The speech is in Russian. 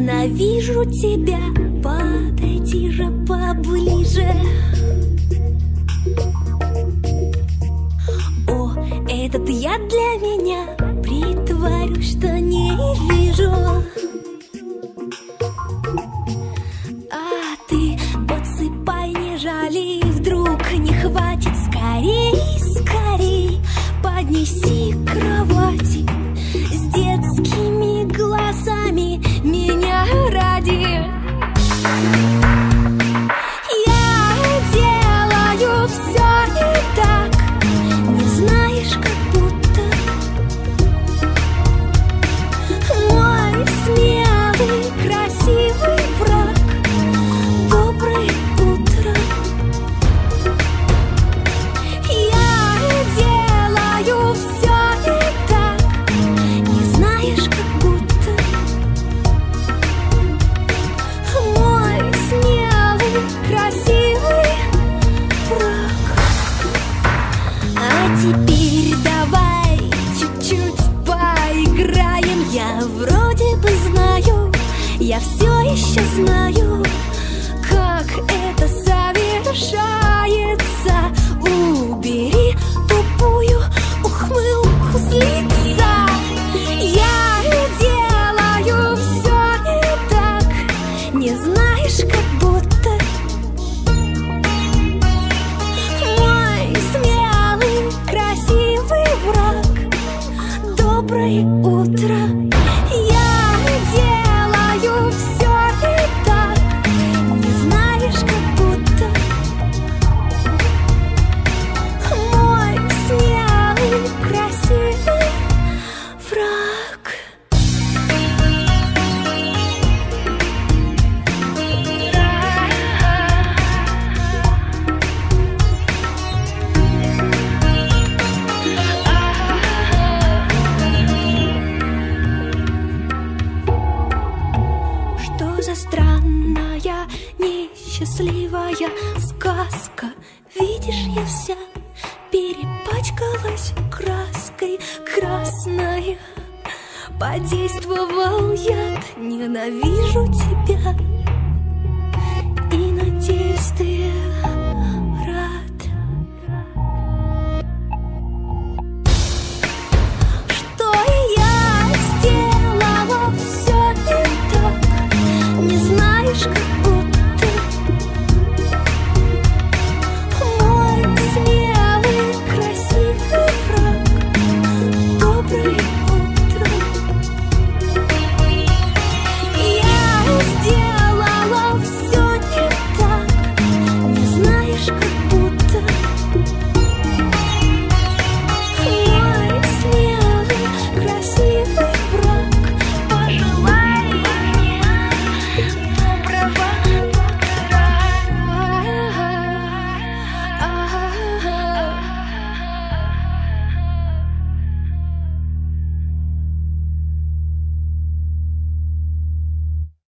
ненавижу тебя. Подойди же поближе. О, этот я для меня. Притворюсь, что не вижу. А ты подсыпай, не жали. Вдруг не хватит. Скорей, скорей поднеси к кровати. С детскими глазами меня ради. Я делаю все не так. Не знаешь, как будто мой смелый, красивый враг. Доброе утро. Я делаю все не так. Не знаешь, как будто мой смелый, красивый враг. А теперь давай чуть-чуть поиграем. Я вроде бы знаю, я все еще знаю, как это совершается. Убери тупую ухмылку с лица. Я делаю все не так. Не знаешь, как будто мой смелый, красивый враг. Доброе утро. Я делаю все не так. Не знаешь, как будто мой смелый, красивый враг. Что за странная, несчастливая сказка? Видишь, я вся перепачкалась краской красной. Подействовал яд, ненавижу тебя.